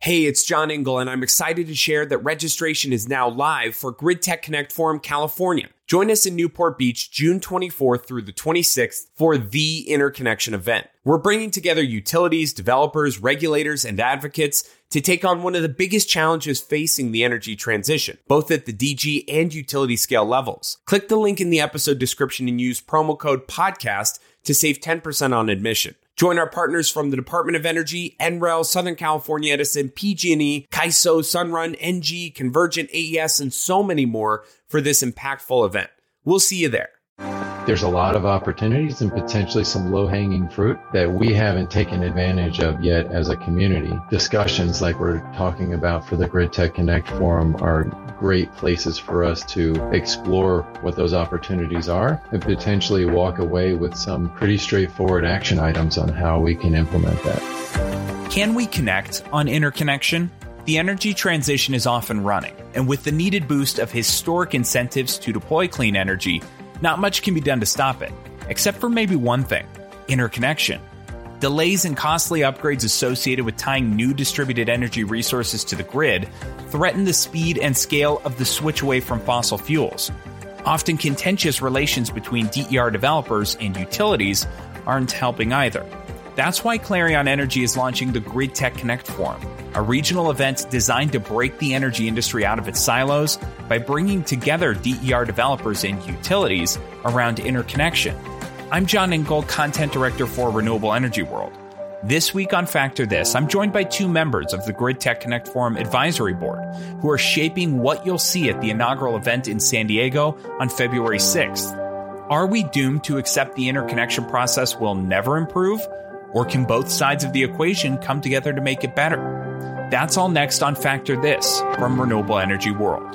Hey, it's John Engel, and I'm excited to share that registration is now live for GridTech Connect Forum California. Join us in Newport Beach, June 24th through the 26th for the Interconnection event. We're bringing together utilities, developers, regulators, and advocates to take on one of the biggest challenges facing the energy transition, both at the DG and utility scale levels. Click the link in the episode description and use promo code PODCAST to save 10% on admission. Join our partners from the Department of Energy, NREL, Southern California Edison, PG&E, CAISO, Sunrun, NG, Convergent, AES, and so many more for this impactful event. We'll see you there. There's a lot of opportunities and potentially some low-hanging fruit that we haven't taken advantage of yet as a community. Discussions like we're talking about for the GridTech Connect Forum are great places for us to explore what those opportunities are and potentially walk away with some pretty straightforward action items on how we can implement that. Can we connect on interconnection? The energy transition is off and running, and with the needed boost of historic incentives to deploy clean energy, not much can be done to stop it, except for maybe one thing: interconnection. Delays and costly upgrades associated with tying new distributed energy resources to the grid threaten the speed and scale of the switch away from fossil fuels. Often contentious relations between DER developers and utilities aren't helping either. That's why Clarion Energy is launching the GridTech Connect Forum, a regional event designed to break the energy industry out of its silos by bringing together DER developers and utilities around interconnection. I'm John Engel, Content Director for Renewable Energy World. This week on Factor This, I'm joined by two members of the GridTech Connect Forum Advisory Board who are shaping what you'll see at the inaugural event in San Diego on February 6th. Are we doomed to accept the interconnection process will never improve? Or can both sides of the equation come together to make it better? That's all next on Factor This from Renewable Energy World.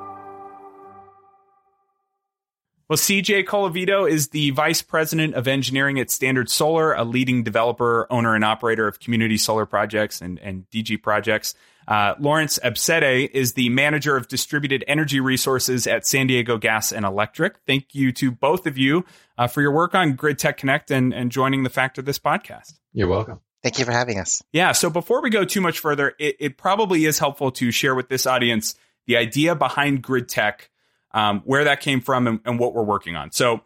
Well, CJ Colavito is the Vice President of Engineering at Standard Solar, a leading developer, owner, and operator of community solar projects and DG projects. Lawrence Absede is the Manager of Distributed Energy Resources at San Diego Gas and Electric. Thank you to both of you for your work on GridTech Connect and joining the Factor This podcast. You're welcome. Thank you for having us. Yeah, so before we go too much further, it probably is helpful to share with this audience the idea behind GridTech, where that came from and what we're working on. So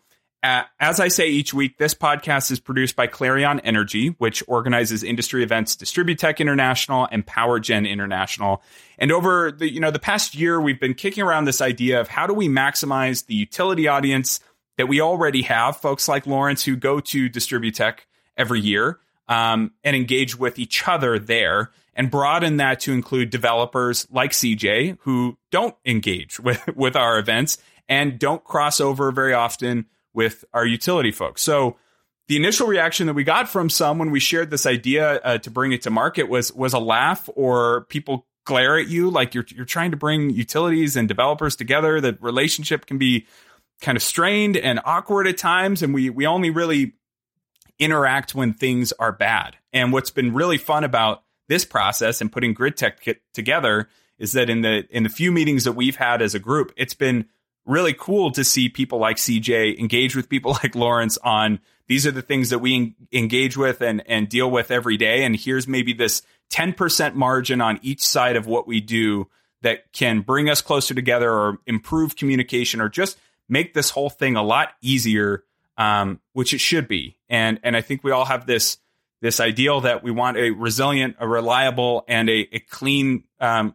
as I say each week, this podcast is produced by Clarion Energy, which organizes industry events DistribuTech International and PowerGen International. And over the past year, we've been kicking around this idea of how do we maximize the utility audience that we already have, folks like Lawrence who go to DistribuTech every year and engage with each other there, and broaden that to include developers like CJ who don't engage with our events and don't cross over very often with our utility folks. So the initial reaction that we got from some when we shared this idea to bring it to market was a laugh, or people glare at you like you're trying to bring utilities and developers together. The relationship can be kind of strained and awkward at times, and we only really interact when things are bad. And what's been really fun about this process and putting GridTech together is that in the few meetings that we've had as a group, it's been really cool to see people like CJ engage with people like Lawrence on these are the things that we engage with and deal with every day. And here's maybe this 10% margin on each side of what we do that can bring us closer together or improve communication or just make this whole thing a lot easier, which it should be. And I think we all have this ideal that we want a resilient, a reliable, and a clean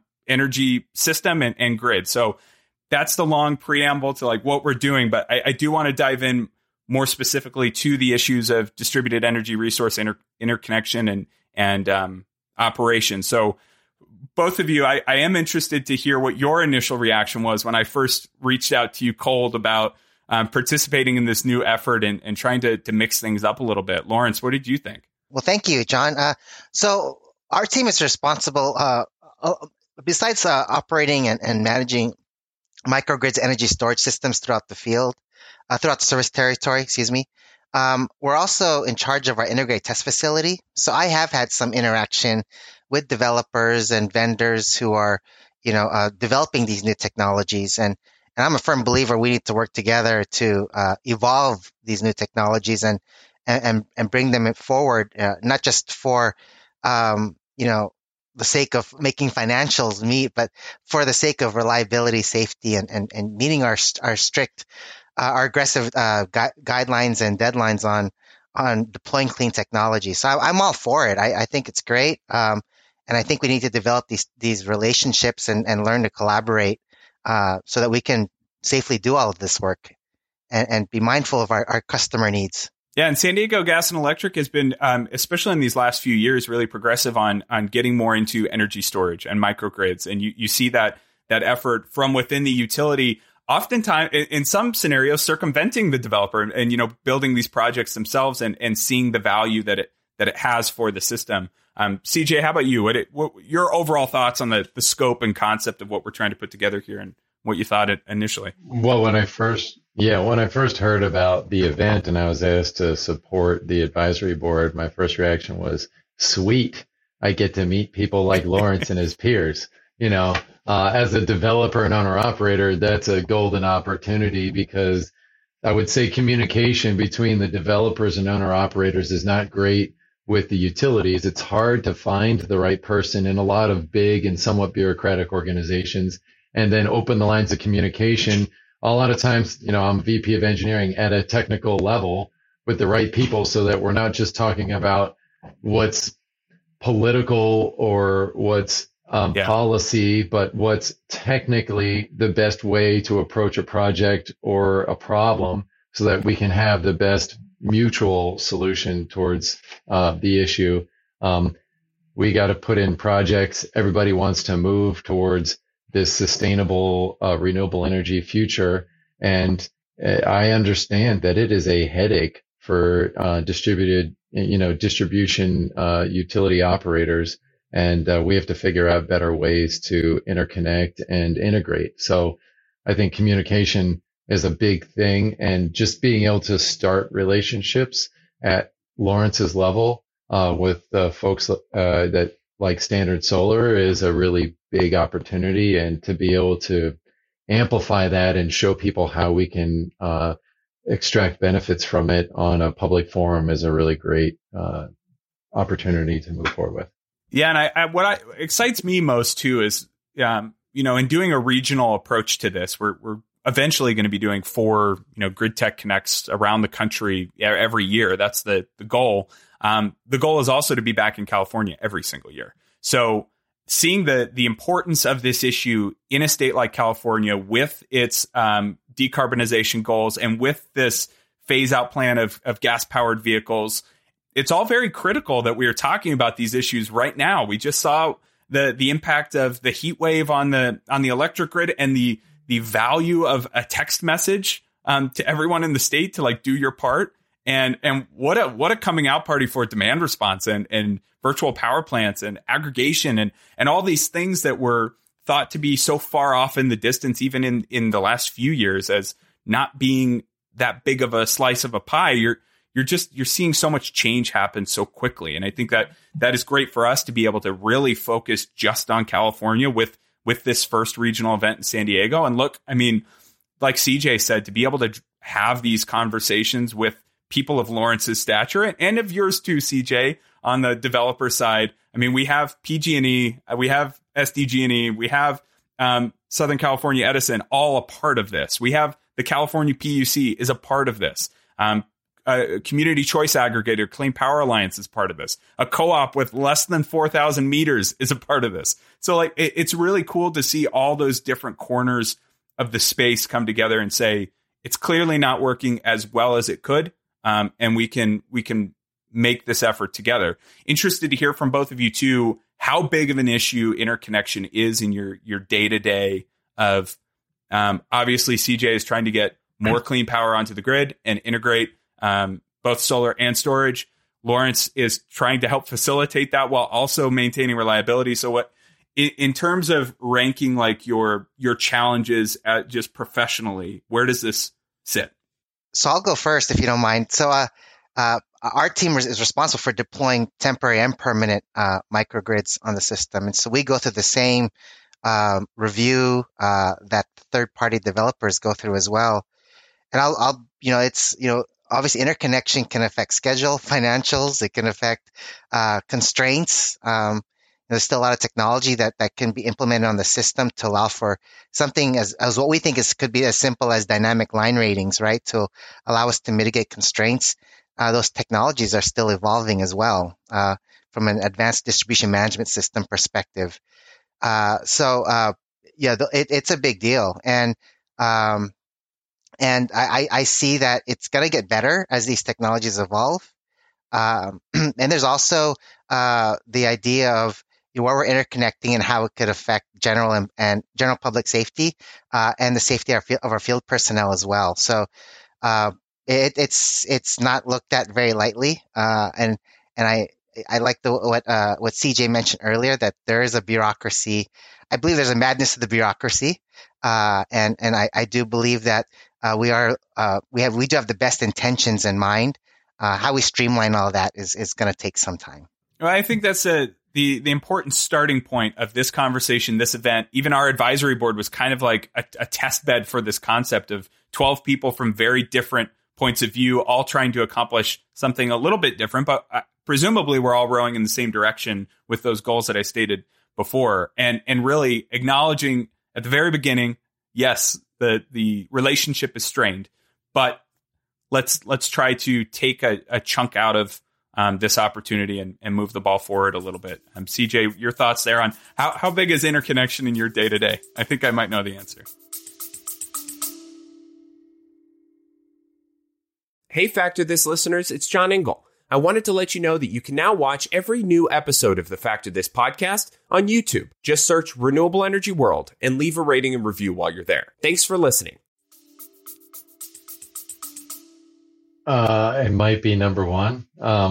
energy system and grid. So that's the long preamble to like what we're doing. But I do want to dive in more specifically to the issues of distributed energy resource interconnection and operation. So both of you, I am interested to hear what your initial reaction was when I first reached out to you cold about participating in this new effort and trying to mix things up a little bit. Lawrence, what did you think? Well, thank you, John. So our team is responsible, besides operating and managing microgrids energy storage systems throughout the field, throughout the service territory, we're also in charge of our integrated test facility. So I have had some interaction with developers and vendors who are, developing these new technologies. And I'm a firm believer we need to work together to evolve these new technologies and bring them forward, not just for, the the sake of making financials meet, but for the sake of reliability, safety, and meeting our strict, our aggressive guidelines and deadlines on deploying clean technology. So I'm all for it. I think it's great. And I think we need to develop these relationships and learn to collaborate so that we can safely do all of this work and be mindful of our customer needs. Yeah, and San Diego Gas and Electric has been, especially in these last few years, really progressive on getting more into energy storage and microgrids. And you see that effort from within the utility, oftentimes in some scenarios circumventing the developer and building these projects themselves and seeing the value that it has for the system. CJ, how about you? What your overall thoughts on the scope and concept of what we're trying to put together here and what you thought initially? Well, when I first heard about the event and I was asked to support the advisory board, my first reaction was, sweet, I get to meet people like Lawrence and his peers. As a developer and owner operator, that's a golden opportunity because I would say communication between the developers and owner operators is not great with the utilities. It's hard to find the right person in a lot of big and somewhat bureaucratic organizations and then open the lines of communication. A lot of times, I'm VP of engineering at a technical level with the right people so that we're not just talking about what's political or what's policy, but what's technically the best way to approach a project or a problem so that we can have the best mutual solution towards the issue. We got to put in projects. Everybody wants to move towards this sustainable, renewable energy future. And I understand that it is a headache for distribution utility operators. And we have to figure out better ways to interconnect and integrate. So I think communication is a big thing. And just being able to start relationships at Lawrence's level with folks that like Standard Solar is a really big opportunity. And to be able to amplify that and show people how we can extract benefits from it on a public forum is a really great opportunity to move forward with. Yeah, and what excites me most too is, in doing a regional approach to this, we're eventually going to be doing 4, Grid Tech Connects around the country every year. That's the goal. The goal is also to be back in California every single year. So seeing the importance of this issue in a state like California with its decarbonization goals and with this phase out plan of gas powered vehicles, it's all very critical that we are talking about these issues right now. We just saw the impact of the heat wave on the electric grid and the value of a text message to everyone in the state to do your part. And what a coming out party for demand response and virtual power plants and aggregation and all these things that were thought to be so far off in the distance, even in the last few years, as not being that big of a slice of a pie. You're seeing so much change happen so quickly. And I think that is great for us to be able to really focus just on California with this first regional event in San Diego. And look, I mean, like CJ said, to be able to have these conversations with people of Lawrence's stature and of yours too, CJ, on the developer side. I mean, we have PG&E, we have SDG&E, we have Southern California Edison, all a part of this. We have the California PUC is a part of this. A community choice aggregator, Clean Power Alliance, is part of this. A co-op with less than 4,000 meters is a part of this. So it's really cool to see all those different corners of the space come together and say, it's clearly not working as well as it could. And we can make this effort together. Interested to hear from both of you too, how big of an issue interconnection is in your day-to-day of, obviously CJ is trying to get more clean power onto the grid and integrate both solar and storage. Lawrence is trying to help facilitate that while also maintaining reliability. So what, in terms of ranking your challenges just professionally, where does this sit? So I'll go first if you don't mind. So our team is responsible for deploying temporary and permanent microgrids on the system. And so we go through the same review that third-party developers go through as well. And obviously interconnection can affect schedule, financials. It can affect constraints. There's still a lot of technology that can be implemented on the system to allow for something as what we think could be as simple as dynamic line ratings, right? To allow us to mitigate constraints. Those technologies are still evolving as well, from an advanced distribution management system perspective. It's a big deal. And I see that it's going to get better as these technologies evolve. And there's also the idea of where we're interconnecting and how it could affect general public safety and the safety of our field personnel as well. So it's not looked at very lightly. And I like what CJ mentioned earlier, that there is a bureaucracy. I believe there's a madness to the bureaucracy, and I do believe that we do have the best intentions in mind. How we streamline all that is going to take some time. Well, I think that's the important starting point of this conversation, this event. Even our advisory board was kind of like a test bed for this concept of 12 people from very different points of view, all trying to accomplish something a little bit different, but presumably we're all rowing in the same direction with those goals that I stated before, and really acknowledging at the very beginning, yes, the relationship is strained, but let's try to take a chunk out of this opportunity and move the ball forward a little bit. CJ, your thoughts there on how big is interconnection in your day to day? I think I might know the answer. Hey, Factor This listeners, it's John Engel. I wanted to let you know that you can now watch every new episode of the Factor This podcast on YouTube. Just search Renewable Energy World and leave a rating and review while you're there. Thanks for listening. It might be number one.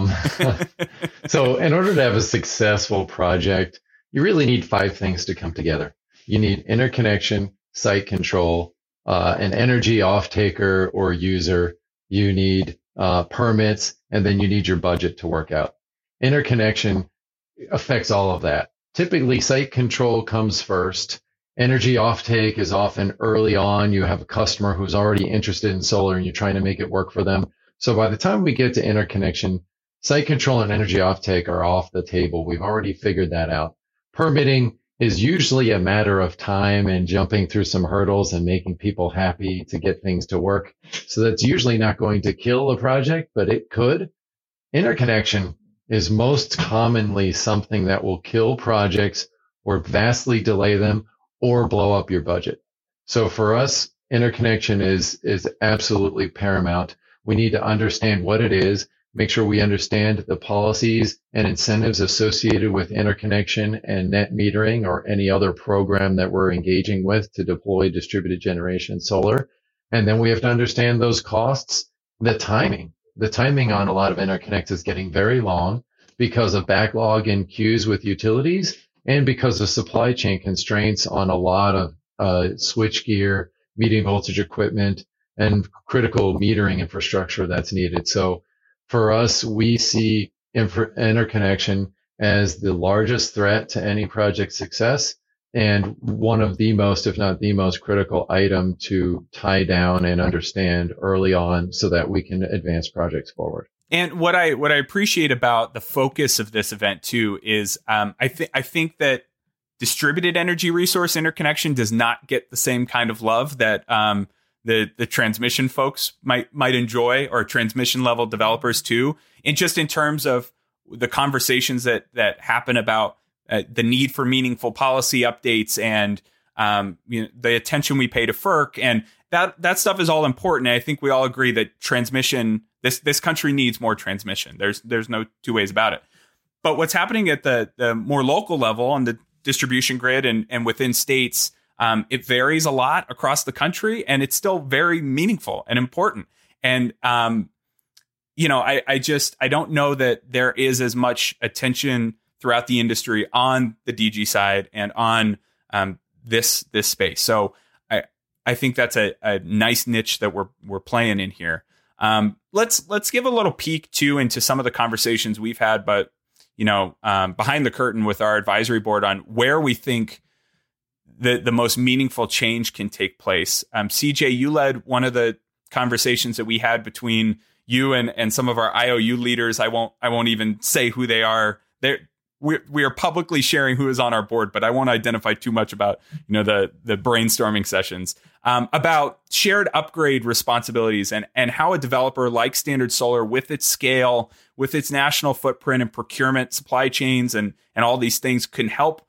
So in order to have a successful project, you really need 5 things to come together. You need interconnection, site control, an energy off-taker or user. You need permits, and then you need your budget to work out. Interconnection affects all of that. Typically, site control comes first. Energy offtake is often early on. You have a customer who's already interested in solar and you're trying to make it work for them. So by the time we get to interconnection, site control and energy offtake are off the table. We've already figured that out. Permitting is usually a matter of time and jumping through some hurdles and making people happy to get things to work. So that's usually not going to kill a project, but it could. Interconnection is most commonly something that will kill projects or vastly delay them or blow up your budget. So for us, interconnection is absolutely paramount. We need to understand what it is, make sure we understand the policies and incentives associated with interconnection and net metering or any other program that we're engaging with to deploy distributed generation solar. And then we have to understand those costs, the timing. The timing on a lot of interconnects is getting very long because of backlog in queues with utilities and because of supply chain constraints on a lot of switchgear, medium voltage equipment, and critical metering infrastructure that's needed. So for us, we see interconnection as the largest threat to any project success and one of the most, if not the most critical item to tie down and understand early on so that we can advance projects forward. And what I appreciate about the focus of this event too is I think that distributed energy resource interconnection does not get the same kind of love that the transmission folks might enjoy, or transmission level developers too. And just in terms of the conversations that happen about the need for meaningful policy updates and the attention we pay to FERC, and that stuff is all important. And I think we all agree that transmission, this country needs more transmission. There's no two ways about it. But what's happening at the more local level on the distribution grid and within states, it varies a lot across the country, and it's still very meaningful and important. And, I don't know that there is as much attention throughout the industry on the DG side and on this space. So I think that's a nice niche that we're playing in here. Let's give a little peek too into some of the conversations we've had, but behind the curtain with our advisory board on where we think the most meaningful change can take place. CJ, you led one of the conversations that we had between you and some of our IOU leaders. I won't even say who they are. we are publicly sharing who is on our board, but I won't identify too much about, the brainstorming sessions, about shared upgrade responsibilities and how a developer like Standard Solar, with its scale, with its national footprint and procurement, supply chains, and all these things, can help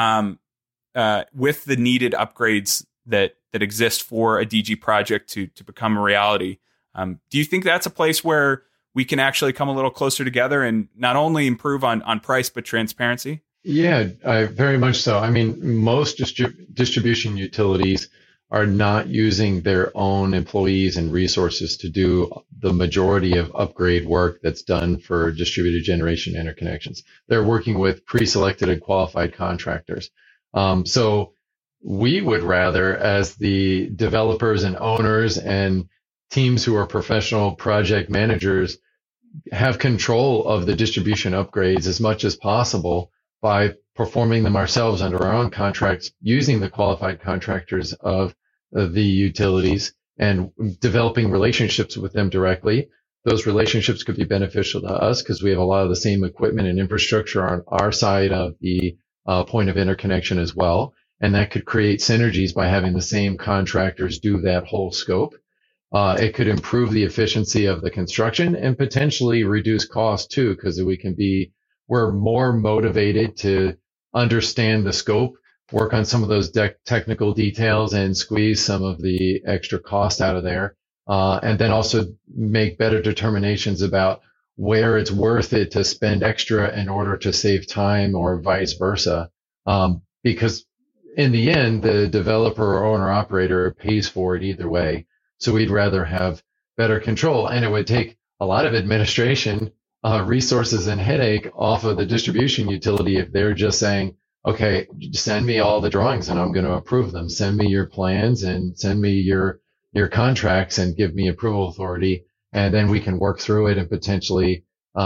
with the needed upgrades that exist for a DG project to become a reality. Do you think that's a place where we can actually come a little closer together and not only improve on price, but transparency? Yeah, very much so. I mean, most distribution utilities are not using their own employees and resources to do the majority of upgrade work that's done for distributed generation interconnections. They're working with pre-selected and qualified contractors. So we would rather, as the developers and owners and teams who are professional project managers, have control of the distribution upgrades as much as possible by performing them ourselves under our own contracts, using the qualified contractors of the utilities and developing relationships with them directly. Those relationships could be beneficial to us because we have a lot of the same equipment and infrastructure on our side of the point of interconnection as well. And that could create synergies by having the same contractors do that whole scope. It could improve the efficiency of the construction and potentially reduce costs too, because we're more motivated to understand the scope, work on some of those technical details and squeeze some of the extra cost out of there. And then also make better determinations about where it's worth it to spend extra in order to save time or vice versa. Because in the end, the developer or owner operator pays for it either way. So we'd rather have better control, and it would take a lot of administration, resources and headache off of the distribution utility if they're just saying, okay, send me all the drawings and I'm going to approve them. Send me your plans and send me your contracts and give me approval authority. And then we can work through it and potentially,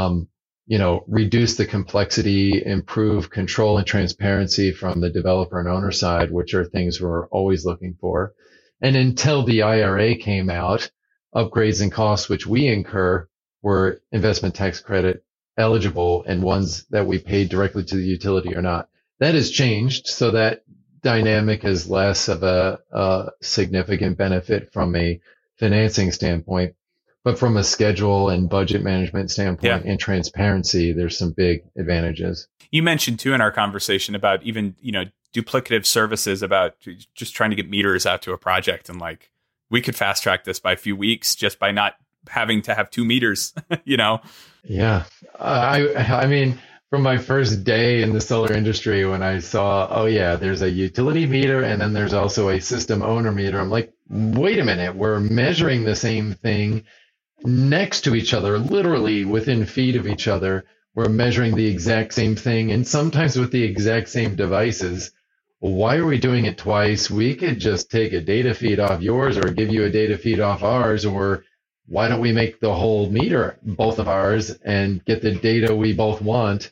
reduce the complexity, improve control and transparency from the developer and owner side, which are things we're always looking for. And until the IRA came out, upgrades and costs which we incur were investment tax credit eligible and ones that we paid directly to the utility or not. That has changed, so that dynamic is less of a significant benefit from a financing standpoint. But from a schedule and budget management standpoint and transparency, there's some big advantages. You mentioned too in our conversation about even, duplicative services, about just trying to get meters out to a project. And we could fast track this by a few weeks just by not having to have 2 meters, Yeah. I mean, from my first day in the solar industry, when I saw, there's a utility meter and then there's also a system owner meter. I'm like, wait a minute, we're measuring the same thing next to each other, literally within feet of each other. We're measuring the exact same thing and sometimes with the exact same devices. Why are we doing it twice? We could just take a data feed off yours or give you a data feed off ours, or why don't we make the whole meter both of ours and get the data we both want?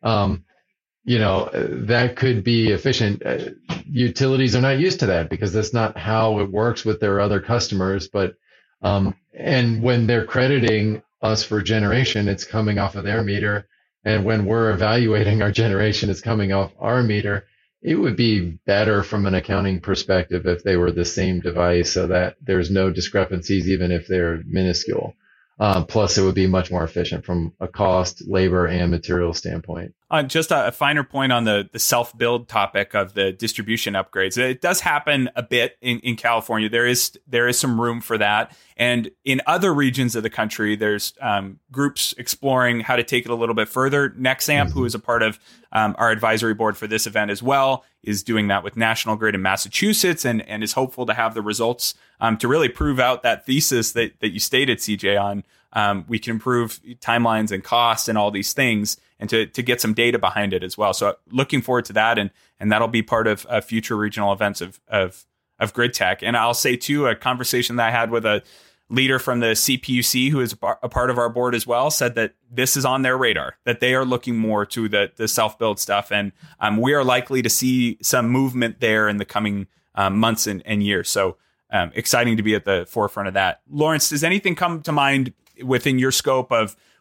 That could be efficient. Utilities are not used to that because that's not how it works with their other customers. But and when they're crediting us for generation, it's coming off of their meter. And when we're evaluating our generation, it's coming off our meter. It would be better from an accounting perspective if they were the same device so that there's no discrepancies, even if they're minuscule. Plus, it would be much more efficient from a cost, labor, and material standpoint. Just a finer point on the self-build topic of the distribution upgrades. It does happen a bit in California. There is some room for that. And in other regions of the country, there's groups exploring how to take it a little bit further. Nexamp, who is a part of our advisory board for this event as well, is doing that with National Grid in Massachusetts and is hopeful to have the results to really prove out that thesis that you stated, CJ, on we can improve timelines and costs and all these things, and to get some data behind it as well. So looking forward to that, and that'll be part of future regional events of Grid Tech. And I'll say too, a conversation that I had with a leader from the CPUC, who is a part of our board as well, said that this is on their radar, that they are looking more to the self-build stuff. And we are likely to see some movement there in the coming months and years. So exciting to be at the forefront of that. Lawrence, does anything come to mind within your scope of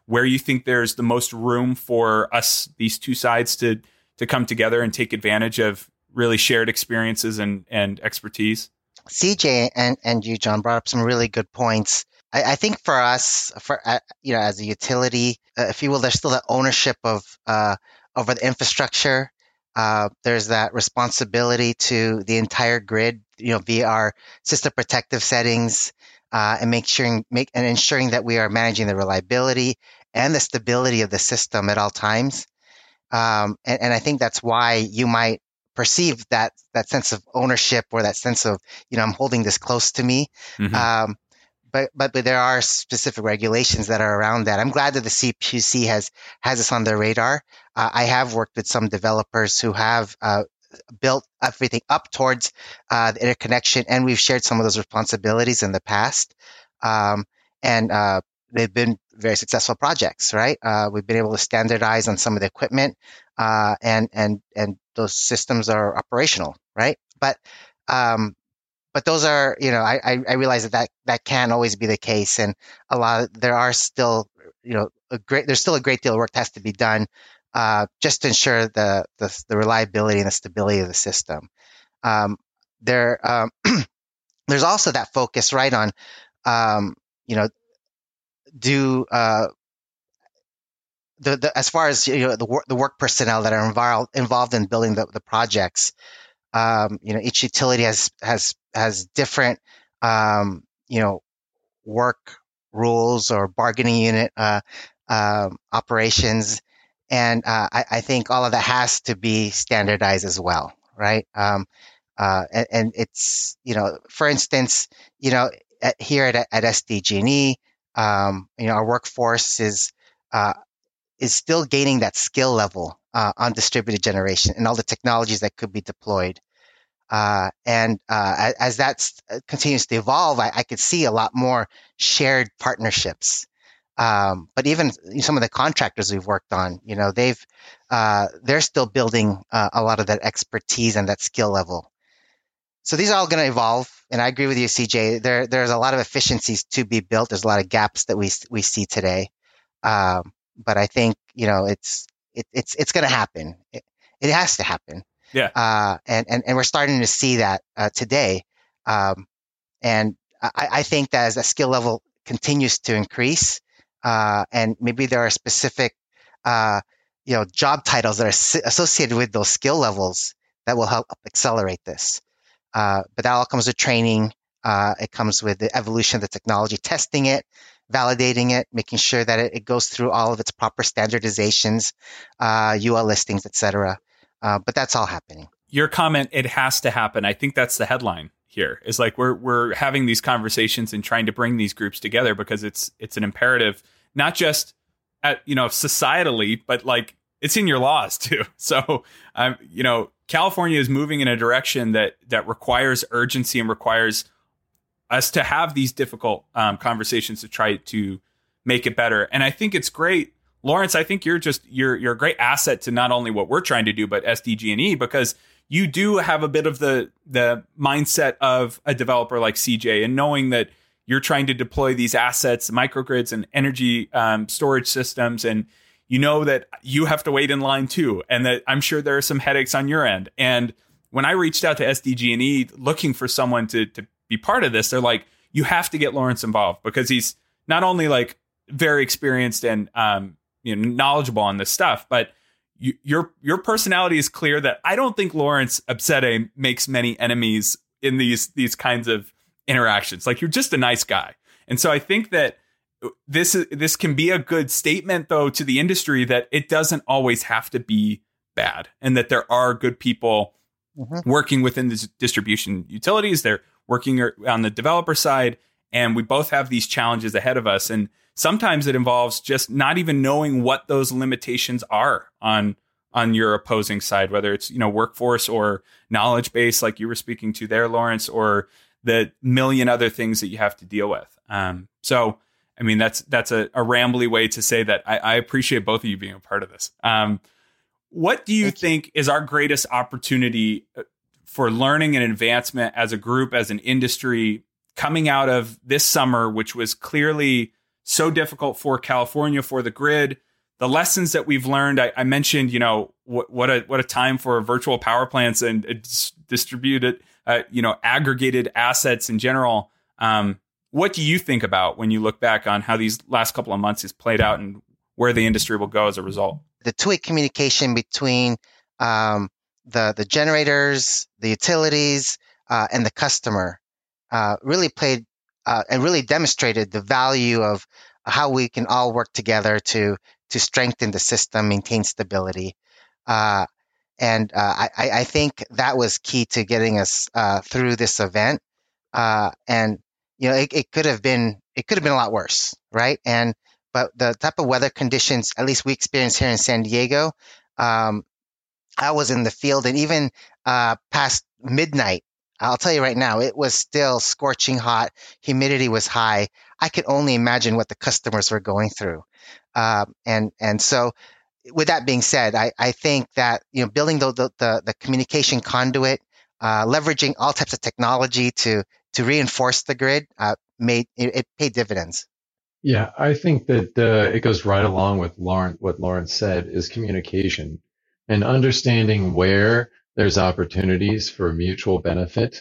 where you think there's the most room for us, these two sides, to come together and take advantage of really shared experiences and expertise? CJ and you, John, brought up some really good points. I think for us, as a utility, if you will, there's still that ownership of over the infrastructure. There's that responsibility to the entire grid, via our system protective settings, and ensuring that we are managing the reliability and the stability of the system at all times. And I think that's why you might perceive that sense of ownership, or that sense of, I'm holding this close to me. Mm-hmm. But there are specific regulations that are around that. I'm glad that the CPUC has this on their radar. I have worked with some developers who have built everything up towards the interconnection, and we've shared some of those responsibilities in the past. And they've been very successful projects, right? We've been able to standardize on some of the equipment, and those systems are operational, right? But those are, I realize that can't always be the case, and there are still, there's still a great deal of work that has to be done, just to ensure the reliability and the stability of the system. There's also that focus, right, on, as far as the work personnel that are involved in building the projects. Each utility has different work rules or bargaining unit operations, and I think all of that has to be standardized as well, right? And it's, for instance, here at SDG&E, our workforce is still gaining that skill level on distributed generation and all the technologies that could be deployed. And as that continues to evolve, I could see a lot more shared partnerships. But even some of the contractors we've worked on, they're still building a lot of that expertise and that skill level. So these are all going to evolve, and I agree with you, CJ. There's a lot of efficiencies to be built. There's a lot of gaps that we see today, but I think it's going to happen. It has to happen. Yeah. And we're starting to see that today, and I think that as the skill level continues to increase, and maybe there are specific job titles that are associated with those skill levels that will help accelerate this. But that all comes with training. It comes with the evolution of the technology, testing it, validating it, making sure that it goes through all of its proper standardizations, UL listings, etc. But that's all happening. Your comment, it has to happen. I think that's the headline here. Is like we're having these conversations and trying to bring these groups together because it's an imperative, not just at societally, but like it's in your laws too. So California is moving in a direction that requires urgency and requires us to have these difficult conversations to try to make it better. And I think it's great, Lawrence. I think you're a great asset to not only what we're trying to do, but SDG&E, because you do have a bit of the mindset of a developer like CJ, and knowing that you're trying to deploy these assets, microgrids, and energy storage systems, and that you have to wait in line too, and that I'm sure there are some headaches on your end. And when I reached out to SDG&E looking for someone to be part of this, they're like, you have to get Lawrence involved, because he's not only like very experienced and knowledgeable on this stuff, but your personality is clear that I don't think Lawrence Absede makes many enemies in these kinds of interactions. Like, you're just a nice guy. And so I think that this can be a good statement, though, to the industry that it doesn't always have to be bad, and that there are good people working within the distribution utilities. They're working on the developer side, and we both have these challenges ahead of us. And sometimes it involves just not even knowing what those limitations are on your opposing side, whether it's workforce or knowledge base, like you were speaking to there, Lawrence, or the million other things that you have to deal with. So, I mean, that's a rambly way to say that I appreciate both of you being a part of this. What do you think is our greatest opportunity for learning and advancement as a group, as an industry, coming out of this summer, which was clearly so difficult for California, for the grid. The lessons that we've learned, I mentioned, what a time for virtual power plants and distributed, aggregated assets in general. What do you think about when you look back on how these last couple of months has played out and where the industry will go as a result? The two-way communication between the generators, the utilities, and the customer really played and really demonstrated the value of how we can all work together to strengthen the system, maintain stability. I think that was key to getting us through this event. It could have been a lot worse, right? But the type of weather conditions, at least we experienced here in San Diego, I was in the field, and even past midnight, I'll tell you right now, it was still scorching hot. Humidity was high. I could only imagine what the customers were going through. So with that being said, I think that, building the communication conduit, leveraging all types of technology to reinforce the grid, it paid dividends. Yeah, I think that it goes right along with what Lawrence said is communication and understanding where there's opportunities for mutual benefit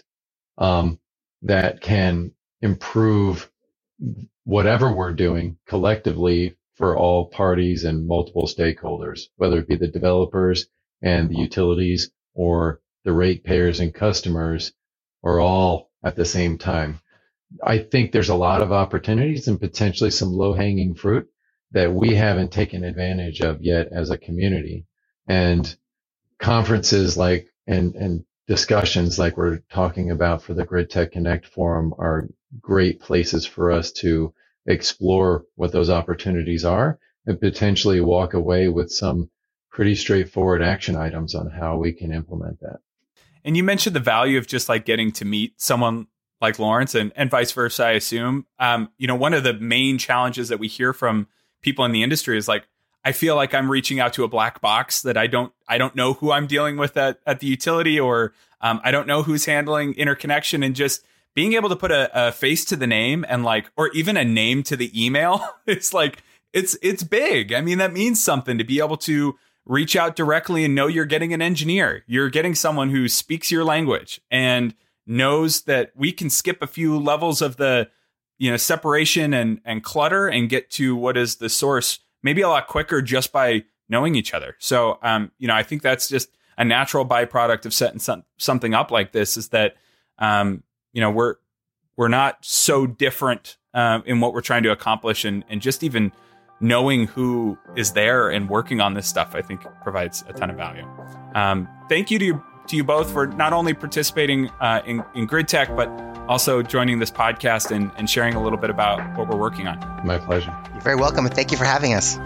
that can improve whatever we're doing collectively for all parties and multiple stakeholders, whether it be the developers and the utilities or the ratepayers and customers, or all at the same time. I think there's a lot of opportunities and potentially some low-hanging fruit that we haven't taken advantage of yet as a community. And conferences like and discussions like we're talking about for the Grid Tech Connect Forum are great places for us to explore what those opportunities are and potentially walk away with some pretty straightforward action items on how we can implement that. And you mentioned the value of just like getting to meet someone like Lawrence and vice versa, I assume. One of the main challenges that we hear from people in the industry is like, I feel like I'm reaching out to a black box that I don't know who I'm dealing with at the utility, or I don't know who's handling interconnection, and just being able to put a face to the name and or even a name to the email. It's like, it's big. I mean, that means something to be able to reach out directly and know you're getting an engineer. You're getting someone who speaks your language and knows that we can skip a few levels of the, separation and clutter and get to what is the source maybe a lot quicker just by knowing each other. So, I think that's just a natural byproduct of setting something up like this, is that, we're not so different in what we're trying to accomplish, and just even knowing who is there and working on this stuff, I think provides a ton of value. Thank you to you both for not only participating in Grid Tech, but also joining this podcast and sharing a little bit about what we're working on. My pleasure. You're very welcome, and thank you for having us.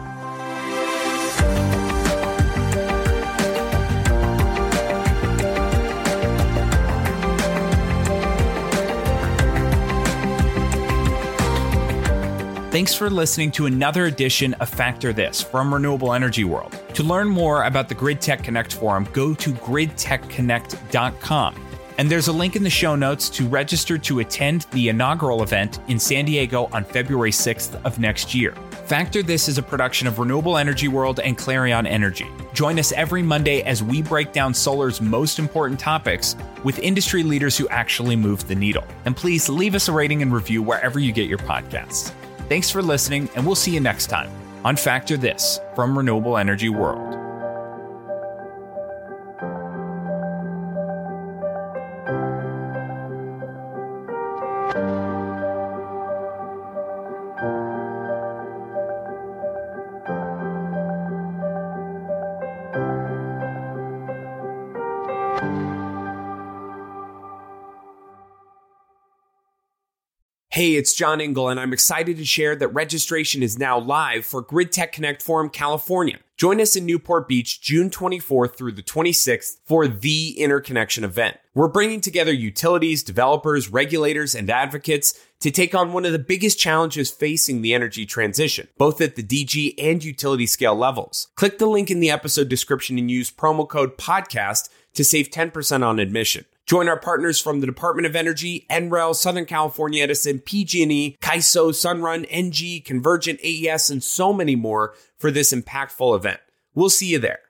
Thanks for listening to another edition of Factor This from Renewable Energy World. To learn more about the Grid Tech Connect Forum, go to gridtechconnect.com. And there's a link in the show notes to register to attend the inaugural event in San Diego on February 6th of next year. Factor This is a production of Renewable Energy World and Clarion Energy. Join us every Monday as we break down solar's most important topics with industry leaders who actually move the needle. And please leave us a rating and review wherever you get your podcasts. Thanks for listening, and we'll see you next time on Factor This from Renewable Energy World. Hey, it's John Engel, and I'm excited to share that registration is now live for Grid Tech Connect Forum California. Join us in Newport Beach, June 24th through the 26th for the Interconnection event. We're bringing together utilities, developers, regulators, and advocates to take on one of the biggest challenges facing the energy transition, both at the DG and utility scale levels. Click the link in the episode description and use promo code PODCAST to save 10% on admission. Join our partners from the Department of Energy, NREL, Southern California Edison, PG&E, CAISO, Sunrun, NG, Convergent, AES, and so many more for this impactful event. We'll see you there.